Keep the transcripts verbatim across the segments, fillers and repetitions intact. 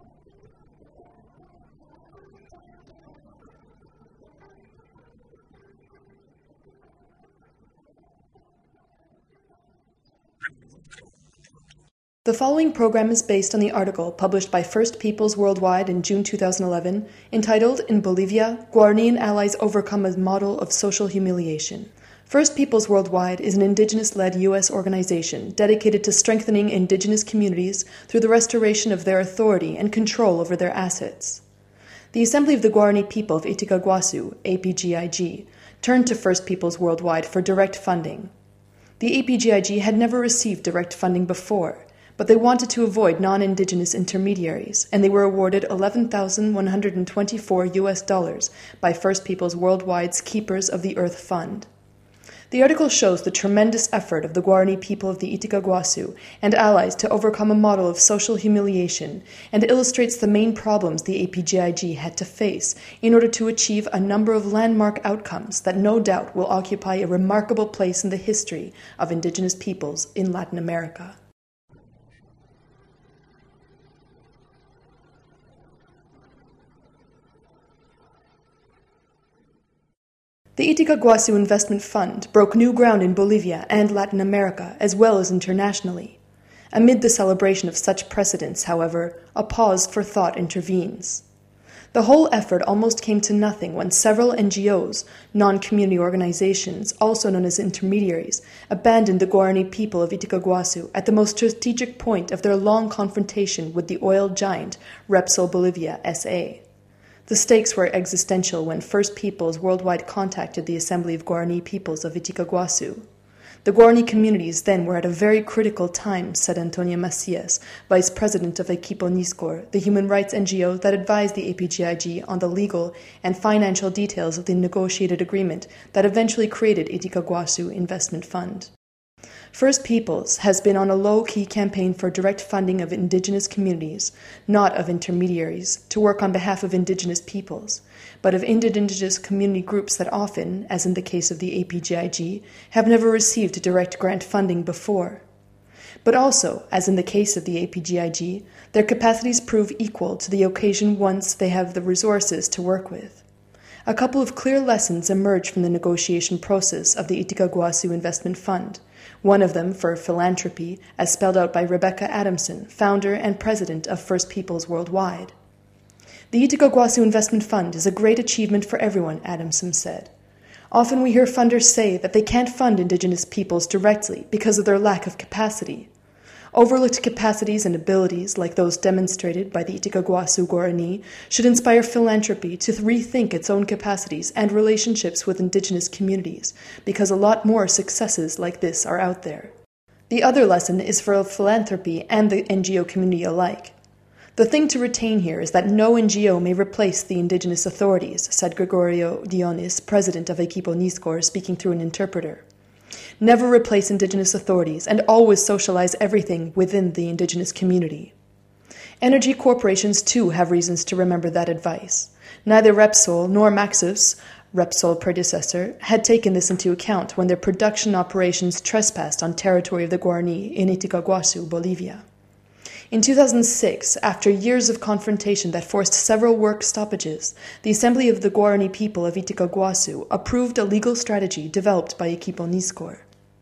The following program is based on the article published by First Peoples Worldwide in June two thousand eleven, entitled In Bolivia, Guarani Allies Overcome a Model of Social Humiliation. First Peoples Worldwide is an indigenous-led U S organization dedicated to strengthening indigenous communities through the restoration of their authority and control over their assets. The Assembly of the Guarani People of Itikaguasu, A P G I G, turned to First Peoples Worldwide for direct funding. The A P G I G had never received direct funding before, but they wanted to avoid non-indigenous intermediaries, and they were awarded eleven thousand one hundred twenty-four U S dollars by First Peoples Worldwide's Keepers of the Earth Fund. The article shows the tremendous effort of the Guarani people of the Itikaguasu and allies to overcome a model of social humiliation, and illustrates the main problems the A P G I G had to face in order to achieve a number of landmark outcomes that no doubt will occupy a remarkable place in the history of indigenous peoples in Latin America. The Itikaguasu Investment Fund broke new ground in Bolivia and Latin America, as well as internationally. Amid the celebration of such precedents, however, a pause for thought intervenes. The whole effort almost came to nothing when several N G Os, non-community organizations, also known as intermediaries, abandoned the Guarani people of Itikaguasu at the most strategic point of their long confrontation with the oil giant Repsol Bolivia S A The stakes were existential when First Peoples Worldwide contacted the Assembly of Guarani Peoples of Itikaguasu. The Guarani communities then were at a very critical time, said Antonia Macias, vice president of Equipo Niscor, the human rights N G O that advised the A P G I G on the legal and financial details of the negotiated agreement that eventually created Itikaguasu Investment Fund. First Peoples has been on a low-key campaign for direct funding of indigenous communities, not of intermediaries, to work on behalf of indigenous peoples, but of indigenous community groups that often, as in the case of the A P G I G, have never received direct grant funding before. But also, as in the case of the A P G I G, their capacities prove equal to the occasion once they have the resources to work with. A couple of clear lessons emerge from the negotiation process of the Itikaguasu Investment Fund, one of them for philanthropy, as spelled out by Rebecca Adamson, founder and president of First Peoples Worldwide. The Itikaguasu Investment Fund is a great achievement for everyone, Adamson said. Often we hear funders say that they can't fund indigenous peoples directly because of their lack of capacity. Overlooked capacities and abilities, like those demonstrated by the Itikaguasu Guarani, should inspire philanthropy to rethink its own capacities and relationships with indigenous communities, because a lot more successes like this are out there. The other lesson is for philanthropy and the N G O community alike. The thing to retain here is that no N G O may replace the indigenous authorities, said Gregorio Dionis, president of Equipo Niscor, speaking through an interpreter. Never replace indigenous authorities, and always socialize everything within the indigenous community. Energy corporations, too, have reasons to remember that advice. Neither Repsol nor Maxus, Repsol predecessor, had taken this into account when their production operations trespassed on territory of the Guarani in Itikaguasu, Bolivia. In two thousand six, after years of confrontation that forced several work stoppages, the Assembly of the Guarani people of Itikaguasu approved a legal strategy developed by Equipo Niscor.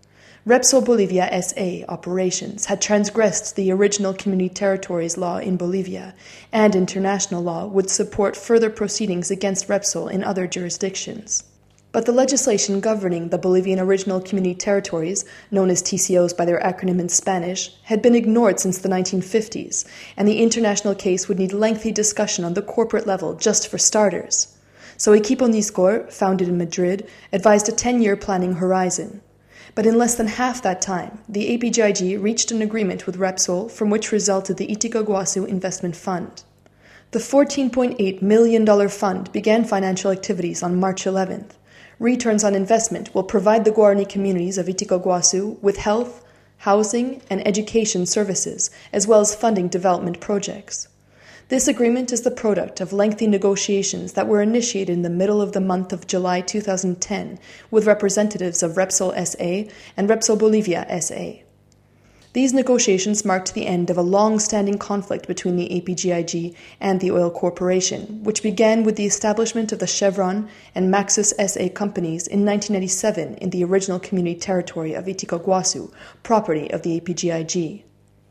Repsol Bolivia S A operations had transgressed the original community territories law in Bolivia, and international law would support further proceedings against Repsol in other jurisdictions. But the legislation governing the Bolivian original community territories, known as T C Os by their acronym in Spanish, had been ignored since the nineteen fifties, and the international case would need lengthy discussion on the corporate level just for starters. So Equipo Niscor, founded in Madrid, advised a ten-year planning horizon. But in less than half that time, the A P G I G reached an agreement with Repsol, from which resulted the Itikaguasu Investment Fund. The fourteen point eight million dollars fund began financial activities on March eleventh. Returns on investment will provide the Guarani communities of Itikaguasu with health, housing, and education services, as well as funding development projects. This agreement is the product of lengthy negotiations that were initiated in the middle of the month of July two thousand ten with representatives of Repsol S A and Repsol Bolivia S A. These negotiations marked the end of a long-standing conflict between the A P G I G and the oil corporation, which began with the establishment of the Chevron and Maxus S A companies in nineteen ninety-seven in the original community territory of Itikoguasu, property of the A P G I G.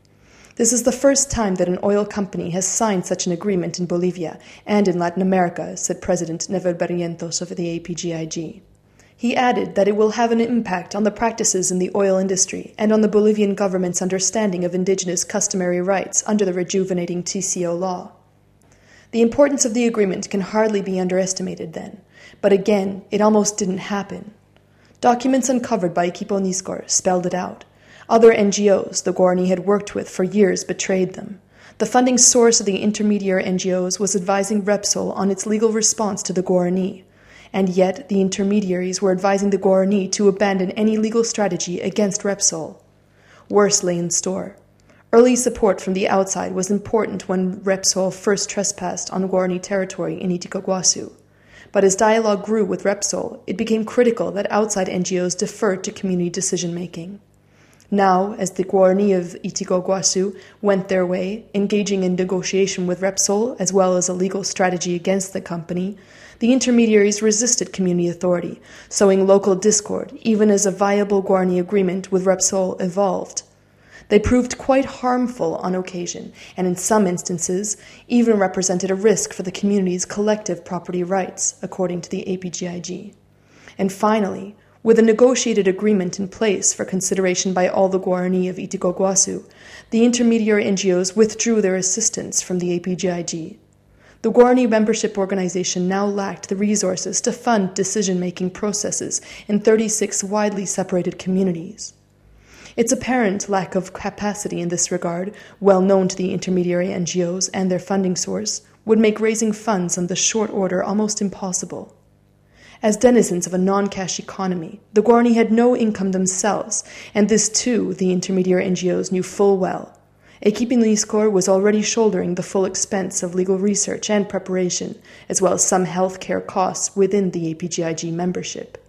This is the first time that an oil company has signed such an agreement in Bolivia and in Latin America, said President Never Barrientos of the A P G I G. He added that it will have an impact on the practices in the oil industry and on the Bolivian government's understanding of indigenous customary rights under the rejuvenating T C O law. The importance of the agreement can hardly be underestimated then, but again, it almost didn't happen. Documents uncovered by Equipo Niscor spelled it out. Other N G Os the Guarani had worked with for years betrayed them. The funding source of the intermediary N G Os was advising Repsol on its legal response to the Guarani. And yet the intermediaries were advising the Guarani to abandon any legal strategy against Repsol. Worse lay in store. Early support from the outside was important when Repsol first trespassed on Guarani territory in Itikoguasu. But as dialogue grew with Repsol, it became critical that outside N G Os deferred to community decision-making. Now, as the Guarani of Itikoguasu went their way, engaging in negotiation with Repsol as well as a legal strategy against the company, the intermediaries resisted community authority, sowing local discord, even as a viable Guarani agreement with Repsol evolved. They proved quite harmful on occasion, and in some instances, even represented a risk for the community's collective property rights, according to the A P G I G. And finally, with a negotiated agreement in place for consideration by all the Guarani of Itikoguasu, the intermediary N G Os withdrew their assistance from the A P G I G. The Guarani membership organization now lacked the resources to fund decision-making processes in thirty-six widely separated communities. Its apparent lack of capacity in this regard, well known to the intermediary N G Os and their funding source, would make raising funds on the short order almost impossible. As denizens of a non-cash economy, the Guarani had no income themselves, and this too the intermediary N G Os knew full well. Equipo Niscor was already shouldering the full expense of legal research and preparation, as well as some health care costs within the A P G I G membership.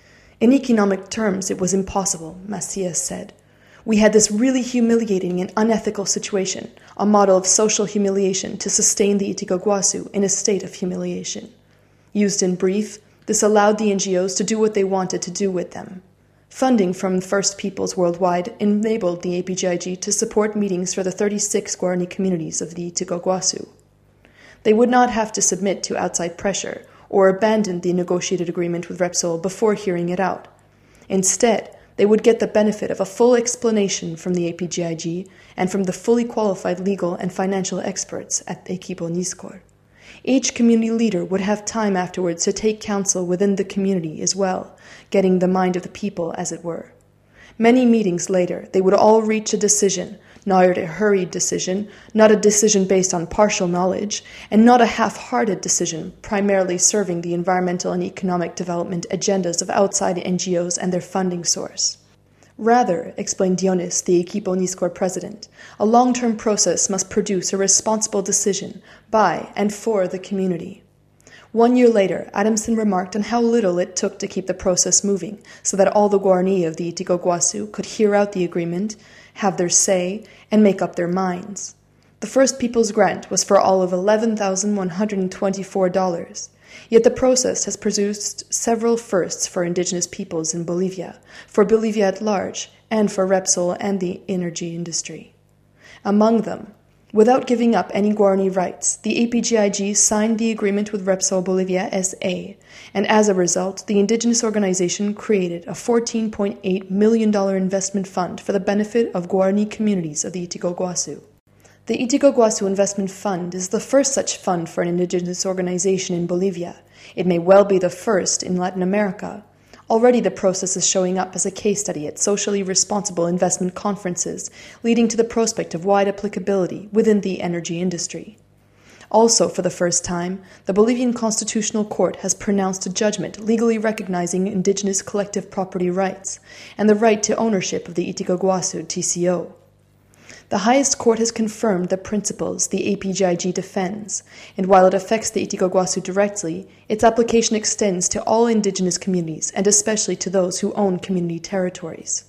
In economic terms, it was impossible, Macias said. We had this really humiliating and unethical situation, a model of social humiliation to sustain the Itikoguasu in a state of humiliation. Used in brief, this allowed the N G Os to do what they wanted to do with them. Funding from First Peoples worldwide enabled the A P G I G to support meetings for the thirty-six Guarani communities of the Itikoguasu. They would not have to submit to outside pressure or abandon the negotiated agreement with Repsol before hearing it out. Instead, they would get the benefit of a full explanation from the A P G I G and from the fully qualified legal and financial experts at Equipo Niscor. Each community leader would have time afterwards to take counsel within the community as well, getting the mind of the people, as it were. Many meetings later, they would all reach a decision, not a hurried decision, not a decision based on partial knowledge, and not a half-hearted decision primarily serving the environmental and economic development agendas of outside N G Os and their funding source. Rather, explained Dionis, the Equipo Niscor president, a long-term process must produce a responsible decision by and for the community. One year later, Adamson remarked on how little it took to keep the process moving so that all the Guarani of the Itikoguasu could hear out the agreement, have their say, and make up their minds. The First Peoples grant was for all of eleven thousand one hundred twenty-four dollars. Yet the process has produced several firsts for indigenous peoples in Bolivia, for Bolivia at large, and for Repsol and the energy industry. Among them, without giving up any Guarani rights, the A P G I G signed the agreement with Repsol Bolivia S A, and as a result, the indigenous organization created a fourteen point eight million dollars investment fund for the benefit of Guarani communities of the Itikoguasu. The Itikoguasu Investment Fund is the first such fund for an indigenous organization in Bolivia. It may well be the first in Latin America. Already the process is showing up as a case study at socially responsible investment conferences, leading to the prospect of wide applicability within the energy industry. Also, for the first time, the Bolivian Constitutional Court has pronounced a judgment legally recognizing indigenous collective property rights and the right to ownership of the Itikoguasu T C O. The highest court has confirmed the principles the A P G I G defends, and while it affects the Itikoguasu directly, its application extends to all indigenous communities and especially to those who own community territories.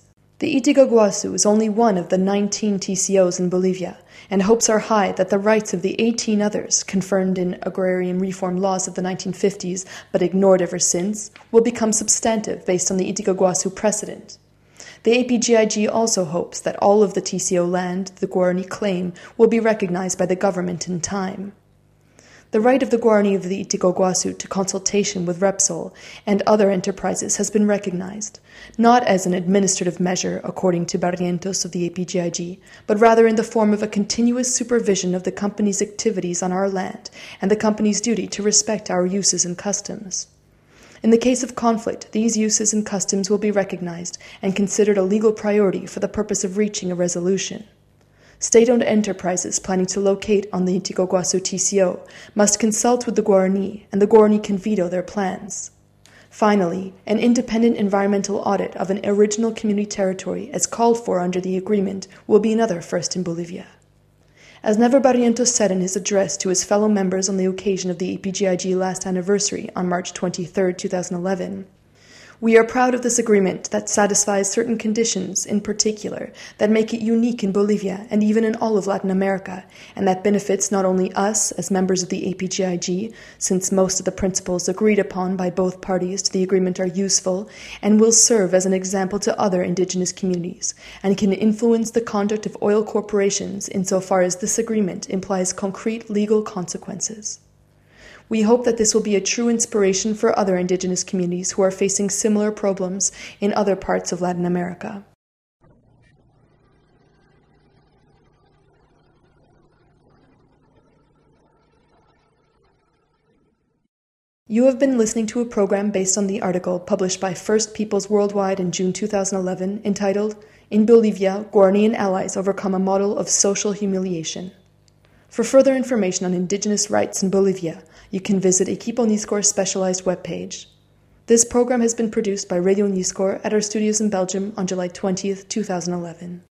The Itiguazu is only one of the nineteen T C Os in Bolivia, and hopes are high that the rights of the eighteen others, confirmed in agrarian reform laws of the nineteen fifties but ignored ever since, will become substantive based on the Itiguazu precedent. The A P G I G also hopes that all of the T C O land the Guarani claim will be recognized by the government in time. The right of the Guarani of the Itiguazu to consultation with Repsol and other enterprises has been recognized, not as an administrative measure according to Barrientos of the A P G I G, but rather in the form of a continuous supervision of the company's activities on our land and the company's duty to respect our uses and customs. In the case of conflict, these uses and customs will be recognized and considered a legal priority for the purpose of reaching a resolution. State-owned enterprises planning to locate on the Itiguazu T C O must consult with the Guarani, and the Guarani can veto their plans. Finally, an independent environmental audit of an original community territory as called for under the agreement will be another first in Bolivia. As Never Barrientos said in his address to his fellow members on the occasion of the A P G I G last anniversary on March twenty-third, twenty eleven, "We are proud of this agreement that satisfies certain conditions, in particular, that make it unique in Bolivia and even in all of Latin America, and that benefits not only us as members of the A P G I G, since most of the principles agreed upon by both parties to the agreement are useful and will serve as an example to other indigenous communities, and can influence the conduct of oil corporations insofar as this agreement implies concrete legal consequences. We hope that this will be a true inspiration for other indigenous communities who are facing similar problems in other parts of Latin America." You have been listening to a program based on the article published by First Peoples Worldwide in June two thousand eleven entitled, "In Bolivia, Guarani and Allies Overcome a Model of Social Humiliation." For further information on indigenous rights in Bolivia, you can visit Equipo Niscor's specialized webpage. This program has been produced by Radio Niscor at our studios in Belgium on July twentieth, two thousand eleven.